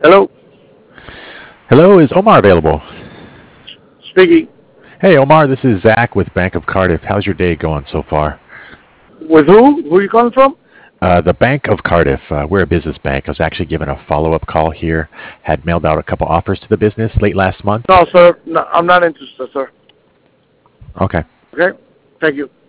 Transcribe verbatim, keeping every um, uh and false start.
Hello, Hello, is Omar available? speaking. Hey, Omar, this is Zach with Bank of Cardiff. How's your day going so far? With who? Who are you calling from? Uh, the Bank of Cardiff, uh, we're a business bank. I was actually given a follow-up call here. Had mailed out a couple offers to the business late last month. No, sir. No, I'm not interested, sir. Okay. Okay? Thank you.